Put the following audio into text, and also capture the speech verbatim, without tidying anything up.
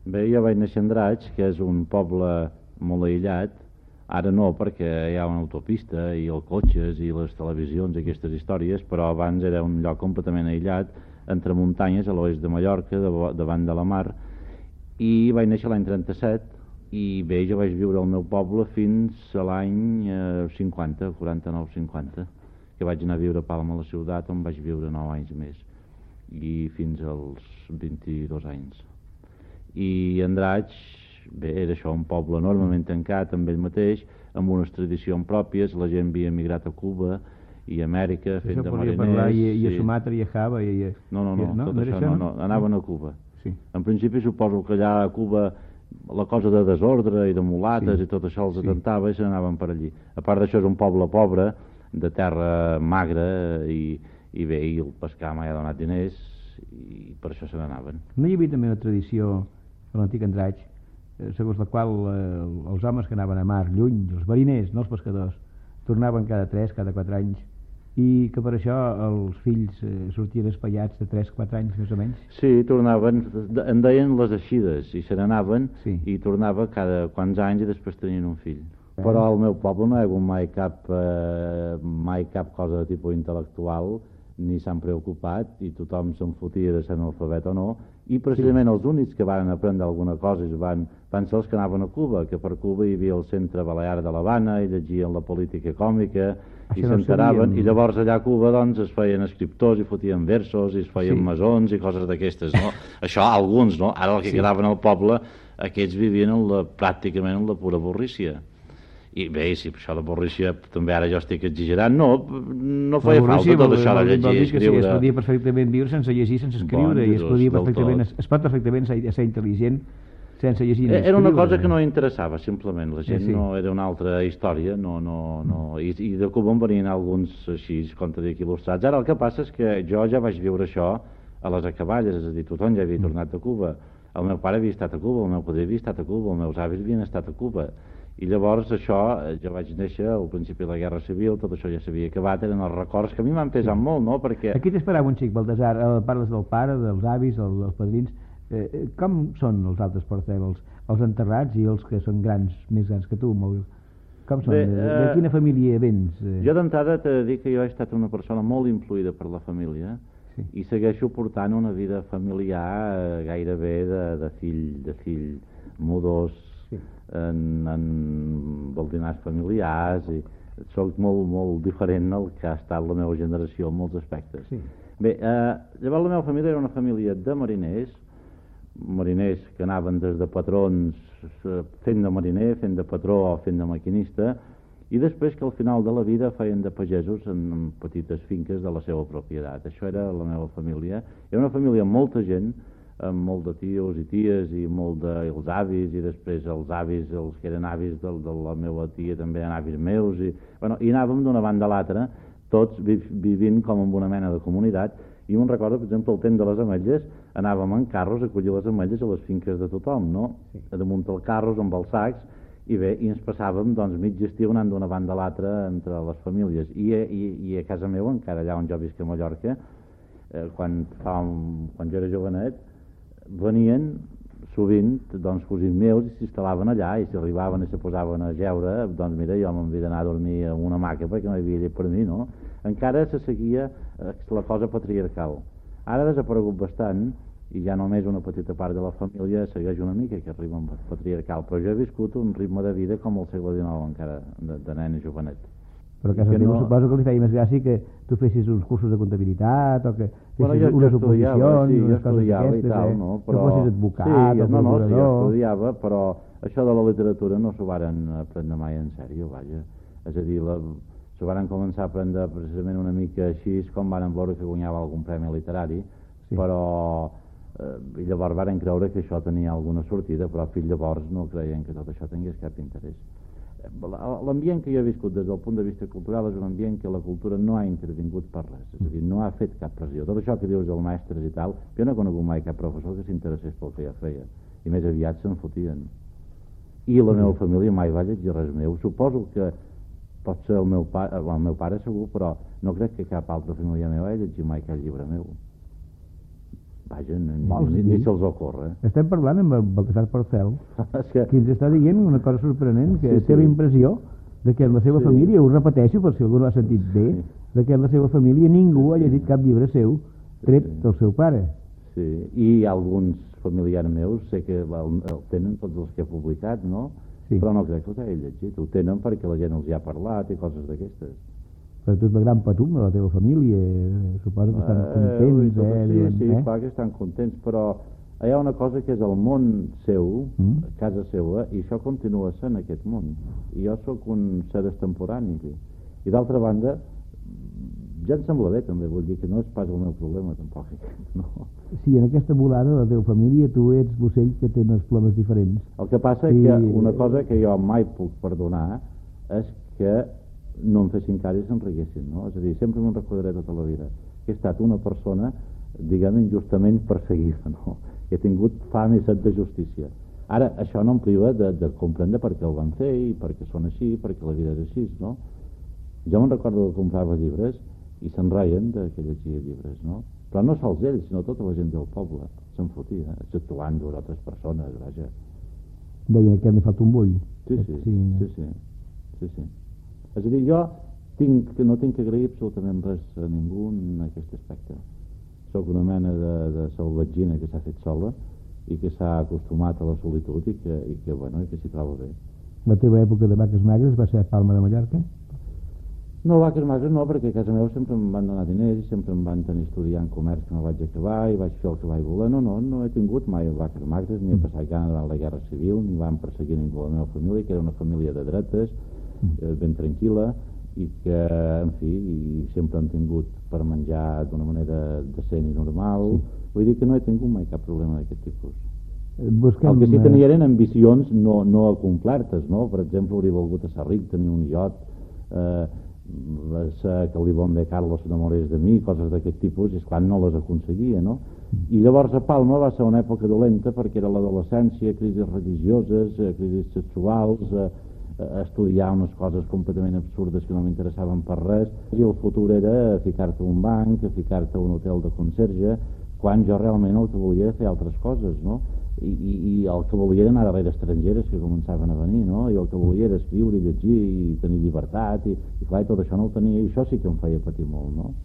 Bé, jo vaig néixer a Andratx, que és un poble molt aïllat. Ara no, perquè hi ha una autopista i els cotxes i les televisions i aquestes històries, però abans era un lloc completament aïllat, entre muntanyes, a l'oest de Mallorca, de, davant de la mar, i vaig néixer l'any trenta-set, i bé, jo vaig viure al meu poble fins a l'any eh, cinquanta, quaranta-nou cinquanta, que vaig anar a viure a Palma, a la ciutat, on vaig viure nou anys més, i fins als vint-i-dos anys. I Andratx, bé, era això, un poble enormement tancat amb ell mateix, amb unes tradicions pròpies. La gent havia emigrat a Cuba i a Amèrica fent de mariners. I, i a Sumatra i a Java i a... no, no, no, no, tot no això, això no, no, anaven a Cuba. Sí. En principi suposo que allà a Cuba la cosa de desordre i de mulates sí. i tot això els sí. atentava i se n'anaven per allí. A part d'això és un poble pobre, de terra magra, i, i bé, i el pescar mai ha donat diners, i per això se n'anaven. No hi havia també una tradició a l'antic Andratx, segons la qual eh, els homes que anaven a mar lluny, els mariners, no els pescadors, tornaven cada tres, cada quatre anys, i que per això els fills eh, sortien espaiats de tres quatre anys més o menys? Sí, tornaven, en deien les eixides, i se n'anaven, sí. i tornava cada quants anys i després tenien un fill. Eh? Però al meu poble no hi ha hagut mai cap, eh, mai cap cosa de tipus intel·lectual, ni s'han preocupat, i tothom se'n fotia de ser analfabet o no, i precisament sí. els únics que van aprendre alguna cosa van, van ser els que anaven a Cuba, que per Cuba hi havia el Centre Balear de l'Havana, i llegien la política còmica, això i s'enteraven, no i llavors allà a Cuba doncs es feien escriptors i fotien versos i es feien sí. masons i coses d'aquestes, no? Això alguns, no? Ara el que sí. quedaven al poble, aquests vivien en la, pràcticament en la pura borrícia. I bé, si això de borrícia també ara jo estic exagerant, no, no feia falta tot això de llegir i escriure. Es podia perfectament viure sense llegir, sense escriure, bon, i es, podia perfectament, es, es pot perfectament ser, ser intel·ligent sense llegir ni escriure. Era una cosa que no interessava, simplement, la gent sí, sí. no era una altra història, no, no, no, i, i de Cuba en venien alguns així, com te dic, il·lustrats. Ara el que passa és que jo ja vaig viure això a les acaballes, és a dir, tothom ja havia tornat a Cuba. El meu pare havia estat a Cuba, el meu padrí havia estat a Cuba, els meus avis havien estat a Cuba. I llavors això, jo vaig néixer al principi de la Guerra Civil, tot això ja s'havia acabat, eren els records que a mi m'han pesat sí. molt, no? Perquè... Aquí t'esperava un xic, Baltasar, parles del pare, dels avis, el, dels padrins, eh, com són els altres portels, els enterrats i els que són grans, més grans que tu, molt... Com són? Bé, de, de quina família vens? Eh? Jo d'entrada t'he de dir que jo he estat una persona molt influïda per la família sí. i segueixo portant una vida familiar eh, gairebé de, de fill, de fill modós, sí. en, en baldinars familiars, i soc molt, molt diferent del que ha estat la meva generació en molts aspectes. Sí. Bé, eh, llavors la meva família era una família de mariners, mariners que anaven des de patrons fent de mariner, fent de patró o fent de maquinista, i després que al final de la vida feien de pagesos en petites finques de la seva propietat. Això era la meva família. Era una família amb molta gent, amb molt de tios i ties i molt de, els avis, i després els avis, els que eren avis de, de la meva tia també eren avis meus, i, bueno, i anàvem d'una banda a l'altra, tots vi, vivint com en una mena de comunitat. I me'n recordo, per exemple, el temps de les ametlles, anàvem en carros a collir les ametlles a les finques de tothom, no? Sí. A damunt els carros amb els sacs, i bé, i ens passàvem doncs mig estiu anant d'una banda a l'altra entre les famílies. I, i, i a casa meva, encara allà on jo visc a Mallorca, eh, quan, fa un, quan jo era jovenet, venien sovint doncs, cosins meus i s'instal·laven allà, i si arribaven i se posaven a jeure, doncs mira, jo m'havia d'anar a dormir en una hamaca perquè no hi havia llet per mi, no? Encara se seguia eh, la cosa patriarcal. Ara ha desaparegut bastant, i ja només una petita part de la família segueix una mica que arriba amb patriarcal, però jo he viscut un ritme de vida com el segle dinou encara, de, de nen i jovenet. Però que, que no... suposo que li feia més gràcia que tu fessis uns cursos de comptabilitat o que fessis bueno, jo, unes jo oposicions, sí, unes coses d'aquestes, i tal, eh? no? Però... que fossis advocat sí, o no, no, sí, jo procurador... estudiava, però això de la literatura no s'ho varen aprendre mai en sèrio, vaja. És a dir, la... s'ho varen començar a aprendre precisament una mica així, com varen veure que guanyava algun premi literari, sí. però eh, llavors varen creure que això tenia alguna sortida, però fins llavors no creien que tot això tingués cap interès. L'ambient que jo he viscut des del punt de vista cultural és un ambient que la cultura no ha intervingut per res, és a dir, no ha fet cap pressió. Tot això que dius dels mestres i tal, jo no he conegut mai cap professor que s'interessés pel que jo feia, i més aviat se'n fotien. I la meva família mai va llegir res meu. Suposo que pot ser el meu pare, el meu pare segur, però no crec que cap altra família meva hagi llegit mai cap llibre meu. Vaja, ni, Vols ni, dir? ni se'ls ocorre. Estem parlant amb el Baltasar Porcel, És que... que ens està dient una cosa sorprenent, que Sí, té sí. la impressió de que en la seva Sí. família, ho repeteixo per si algú no ha sentit bé, Sí. de que en la seva família ningú ha llegit cap llibre seu tret Sí. del seu pare. Sí, i alguns familiars meus sé que el, el tenen tots els que he publicat, no? Sí. Però no crec que els hagi llegit. Ho tenen perquè la gent els hi ha parlat i coses d'aquestes. Però tu ets la gran patum de la teva família, suposo que estan Eh, contents, tot, eh? sí, diuen, sí, eh? clar que estan contents, però hi ha una cosa que és el món seu, Mm. casa seva, i això continua sent aquest món. I jo sóc un ser extemporani. Sí. I d'altra banda, ja em sembla bé també, vull dir que no és pas el meu problema tampoc, no? Sí, en aquesta volada de la teva família tu ets l'ocell que té unes plomes diferents. El que passa és I- que una cosa que jo mai puc perdonar és que no em fessin caris i s'enriguessin, no? És a dir, sempre me'n recordaré tota la vida que he estat una persona, diguem, injustament perseguida, no? He tingut fam i set de justícia. Ara, això no em priva de, de comprendre per què ho van fer i per què són així, perquè la vida és així, no? Jo me'n recordo que comprava llibres i se'n reien de que llegia llibres, no? Però no sols ells, sinó tota la gent del poble se'n fotia, exceptuant dues o tres persones, vaja. Deia que li falta un bull. Sí, sí, sí, sí, sí, sí, sí. És a dir, jo tinc, no tinc que agrair absolutament res a ningú en aquest aspecte. Soc una mena de, de salvatgina que s'ha fet sola i que s'ha acostumat a la solitud i que, i que, bueno, i que s'hi troba bé. La teva època de vaques magres va ser a Palma de Mallorca? No, vaques magres no, perquè a casa meva sempre em van donar diners i sempre em van tenir estudiant comerç que no vaig acabar i vaig fer el que vaig voler. No, no, no he tingut mai vaques magres, ni he passat gana durant la Guerra Civil, ni van perseguir ningú de la meva família, que era una família de dretes, eh, ben tranquil·la, i que, en fi, i sempre han tingut per menjar d'una manera decent i normal. Sí. Vull dir que no he tingut mai cap problema d'aquest tipus. Busquem, El que sí eh, tenia eren ambicions no, no acomplertes, no? Per exemple, hauria volgut ser ric, tenir un iot, eh, ser que el Libón de Carlos s'enamorés de mi, coses d'aquest tipus, i esclar no les aconseguia, no? I llavors a Palma va ser una època dolenta perquè era l'adolescència, crisis religioses, eh, crisis sexuals, eh, eh, estudiar unes coses completament absurdes que no m'interessaven per res, i el futur era ficar-te a un banc, ficar-te a un hotel de conserge, quan jo realment el que volia era fer altres coses, no? I, i, i el que volia era anar darrere estrangeres que començaven a venir, no? I el que volia era escriure i llegir i tenir llibertat, i, i clar, tot això no ho tenia, i això sí que em feia patir molt, no?